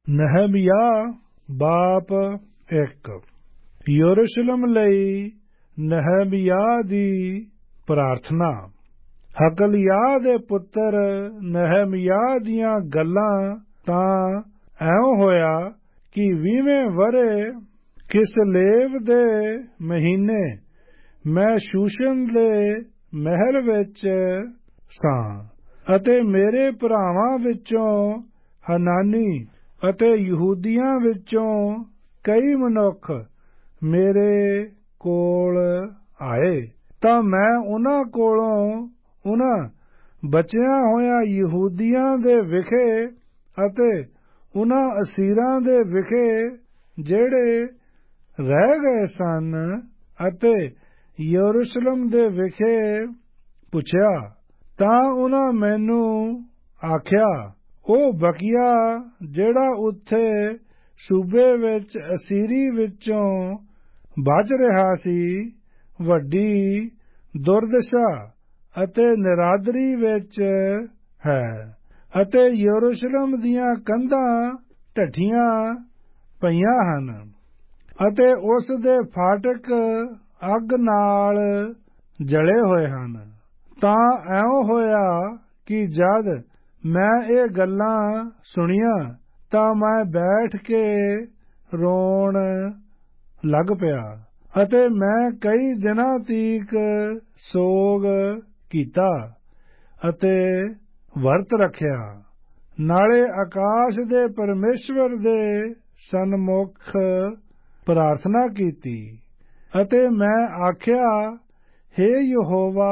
Nehemiah ਬਾਪ 1। ਯਰੂਸ਼ਲਮ ਲਈ Nehemiah ਦੀ ਪ੍ਰਾਰਥਨਾ। ਹਕਲਿਯਾਹ ਦੇ ਪੁੱਤਰ ਨਹਮਯਾਹ ਦੀਆਂ ਗੱਲਾਂ ਤਾਂ ਐਉਂ ਹੋਇਆ ਕਿ 20ਵੇਂ ਵਰ੍ਹੇ ਕਿਸਲੇਵ ਦੇ ਮਹੀਨੇ ਮੈਂ ਸ਼ੂਸ਼ਨ ਦੇ ਮਹਿਲ ਵਿੱਚ ਸਾਂ ਅਤੇ ਮੇਰੇ ਭਰਾਵਾਂ ਵਿੱਚੋਂ ਹਨਾਨੀ ਅਤੇ ਯਹੂਦੀਆਂ ਵਿੱਚੋਂ ਕਈ ਮਨੁੱਖ ਮੇਰੇ ਕੋਲ ਆਏ ਤਾਂ ਮੈਂ ਉਹਨਾਂ ਕੋਲੋਂ ਉਹਨਾਂ ਬਚਿਆਂ ਹੋਇਆਂ ਯਹੂਦੀਆਂ ਦੇ ਵਿਖੇ ਅਤੇ ਉਹਨਾਂ ਅਸੀਰਾਂ ਦੇ ਵਿਖੇ ਜਿਹੜੇ ਰਹਿ ਗਏ ਸਨ ਅਤੇ ਯਰੂਸ਼ਲਮ ਦੇ ਵਿਖੇ ਪੁੱਛਿਆ ਤਾਂ ਉਹਨਾਂ ਮੈਨੂੰ ਆਖਿਆ, ਉਹ ਬਕੀਆ ਜਿਹੜਾ ਉੱਥੇ ਸੂਬੇ ਵਿੱਚ ਅਸੀਰੀ ਵਿੱਚੋਂ ਬਚ ਰਿਹਾ ਸੀ, ਵੱਡੀ ਦੁਰਦਸ਼ਾ ਅਤੇ ਨਿਰਾਦਰੀ ਵਿੱਚ ਹੈ ਅਤੇ ਯਰੂਸ਼ਲਮ ਦੀਆਂ ਕੰਧਾਂ ਢੱਠੀਆਂ ਪਈਆਂ ਹਨ ਅਤੇ ਉਸ ਦੇ ਫਾਟਕ ਅੱਗ ਨਾਲ ਜਲੇ ਹੋਏ ਹਨ। ਤਾਂ ਐਉਂ ਹੋਇਆ ਕਿ ਜਦ ਮੈਂ ਇਹ ਗੱਲਾਂ ਸੁਣੀਆਂ ਤਾਂ ਮੈਂ ਬੈਠ ਕੇ ਰੋਣ ਲੱਗ ਪਿਆ ਅਤੇ ਮੈਂ ਕਈ ਦਿਨਾਂ ਤੀਕ ਸੋਗ ਕੀਤਾ ਅਤੇ ਵਰਤ ਰੱਖਿਆ। ਨਾਲੇ ਆਕਾਸ਼ ਦੇ ਪਰਮੇਸ਼ਵਰ ਦੇ ਸਨਮੁਖ ਪ੍ਰਾਰਥਨਾ ਕੀਤੀ ਅਤੇ ਮੈਂ ਆਖਿਆ, ਹੇ ਯਹੋਵਾ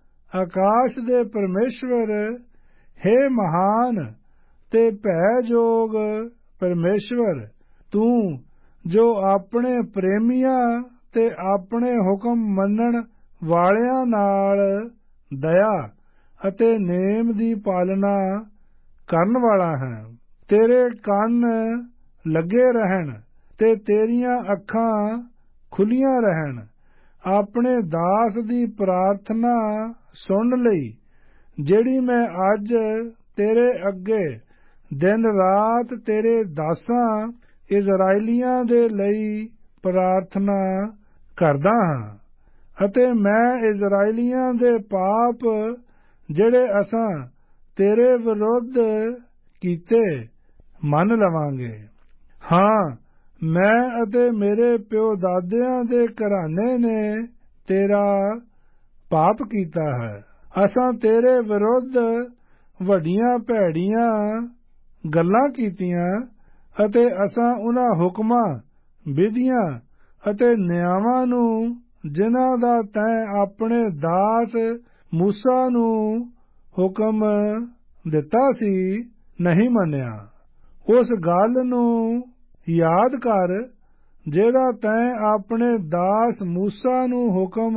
ਆਕਾਸ਼ ਦੇ ਪਰਮੇਸ਼ਵਰ, ਹੇ ਮਹਾਨ ਤੇ ਭੈਯੋਗ ਪਰਮੇਸ਼ਵਰ, ਤੂੰ ਜੋ ਆਪਣੇ ਪ੍ਰੇਮੀਆਂ ਤੇ ਆਪਣੇ ਹੁਕਮ ਮੰਨਣ ਵਾਲਿਆਂ ਨਾਲ ਦਇਆ ਅਤੇ ਨੇਮ ਦੀ ਪਾਲਣਾ ਕਰਨ ਵਾਲਾ ਹੈ। ਤੇਰੇ ਕੰਨ ਲੱਗੇ ਰਹਿਣ ਤੇ ਤੇਰੀਆਂ ਅੱਖਾਂ ਖੁੱਲੀਆਂ ਰਹਿਣ ਆਪਣੇ ਦਾਸ ਦੀ ਪ੍ਰਾਰਥਨਾ ਸੁਣ ਲਈ, ਜਿਹੜੀ ਮੈਂ ਅੱਜ ਤੇਰੇ ਅੱਗੇ ਦਿਨ ਰਾਤ ਤੇਰੇ ਦਾਸਾਂ ਇਜ਼ਰਾਈਲੀਆਂ ਦੇ ਲਈ ਪ੍ਰਾਰਥਨਾ ਕਰਦਾ ਹਾਂ ਅਤੇ ਮੈਂ ਇਜ਼ਰਾਈਲੀਆਂ ਦੇ ਪਾਪ ਜਿਹੜੇ ਅਸਾਂ ਤੇਰੇ ਵਿਰੁੱਧ ਕੀਤੇ ਮੰਨ ਲਵਾਂਗੇ। ਹਾਂ, ਮੈਂ ਅਤੇ ਮੇਰੇ ਪਿਓ ਦਾਦਿਆਂ ਦੇ ਘਰਾਨੇ ਨੇ ਤੇਰਾ ਪਾਪ ਕੀਤਾ ਹੈ। ਅਸਾਂ ਤੇਰੇ ਵਿਰੁੱਧ ਵੱਡੀਆਂ ਭੈੜੀਆਂ ਗੱਲਾਂ ਕੀਤੀਆਂ ਅਤੇ ਅਸਾਂ ਉਹਨਾਂ ਹੁਕਮਾਂ, ਵਿਧੀਆਂ ਅਤੇ ਨਿਯਮਾਂ ਨੂੰ ਜਿਨ੍ਹਾਂ ਦਾ ਤੈਂ ਆਪਣੇ ਦਾਸ ਮੂਸਾ ਨੂੰ ਹੁਕਮ ਦਿੱਤਾ ਸੀ, ਨਹੀਂ ਮੰਨਿਆ। ਉਸ ਗੱਲ ਨੂੰ ਯਾਦ ਕਰ ਜਿਹੜਾ ਤੈਂ ਆਪਣੇ ਦਾਸ ਮੂਸਾ ਨੂੰ ਹੁਕਮ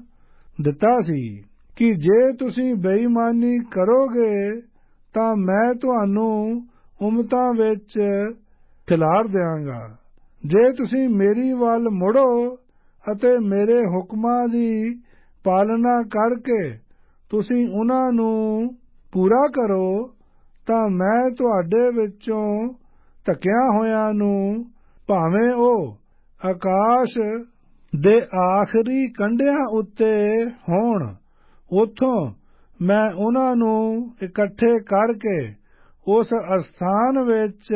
ਦਿੱਤਾ ਸੀ ਕਿ ਜੇ ਤੁਸੀਂ ਬੇਈਮਾਨੀ ਕਰੋਗੇ ਤਾਂ ਮੈਂ ਤੁਹਾਨੂੰ ਉਮਤਾਂ ਵਿੱਚ ਖਿਲਾਰ ਦਿਆਂਗਾ। ਜੇ ਤੁਸੀਂ ਮੇਰੀ ਵੱਲ ਮੁੜੋ ਅਤੇ ਮੇਰੇ ਹੁਕਮਾਂ ਦੀ ਪਾਲਣਾ ਕਰਕੇ ਤੁਸੀਂ ਉਹਨਾਂ ਨੂੰ ਪੂਰਾ ਕਰੋ ਤਾਂ ਮੈਂ ਤੁਹਾਡੇ ਵਿੱਚੋਂ ਧੱਕਿਆਂ ਹੋਇਆਂ ਨੂੰ, ਭਾਵੇਂ ਉਹ ਆਕਾਸ਼ ਦੇ ਆਖਰੀ ਕੰਢਿਆਂ ਉੱਤੇ ਹੋਣ, ਉੱਥੋਂ ਮੈਂ ਉਹਨਾਂ ਨੂੰ ਇਕੱਠੇ ਕਰਕੇ ਉਸ ਅਸਥਾਨ ਵਿੱਚ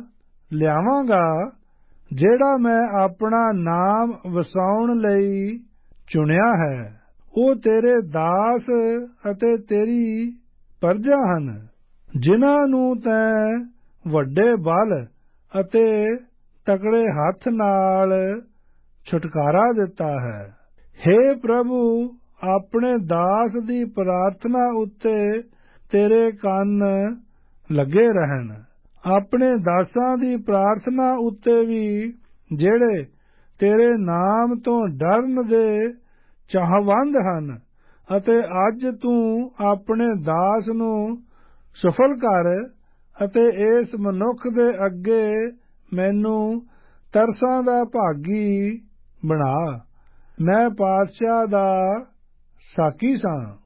ਲਿਆਵਾਂਗਾ ਜਿਹੜਾ ਮੈਂ ਆਪਣਾ ਨਾਮ ਵਸਾਉਣ ਲਈ ਚੁਣਿਆ ਹੈ। ਉਹ ਤੇਰੇ ਦਾਸ ਅਤੇ ਤੇਰੀ ਪਰਜਾ ਹਨ, ਜਿਨ੍ਹਾਂ ਨੂੰ ਤੈਂ ਵੱਡੇ ਬਲ ਅਤੇ ਤਕੜੇ ਹੱਥ ਨਾਲ ਛੁਟਕਾਰਾ ਦਿੱਤਾ ਹੈ। ਹੇ ਪ੍ਰਭੂ, ਆਪਣੇ ਦਾਸ ਦੀ ਪ੍ਰਾਰਥਨਾ ਉੱਤੇ ਤੇਰੇ ਕੰਨ ਲੱਗੇ ਰਹਿਣ। ਆਪਣੇ ਦਾਸਾਂ ਦੀ ਪ੍ਰਾਰਥਨਾ ਉੱਤੇ ਵੀ ਜਿਹੜੇ ਤੇਰੇ ਨਾਮ ਤੋਂ ਡਰਨ ਦੇ ਚਾਹਵੰਦ ਹਨ ਅਤੇ ਅੱਜ ਤੂੰ ਆਪਣੇ ਦਾਸ ਨੂੰ ਸਫਲ ਕਰ ਅਤੇ ਇਸ ਮਨੁੱਖ ਦੇ ਅੱਗੇ ਮੈਨੂੰ ਤਰਸਾਂ ਦਾ ਭਾਗੀ ਬਣਾ। ਮੈਂ ਪਾਤਸ਼ਾਹ ਦਾ ਸਾਕੀ ਸਾਂ।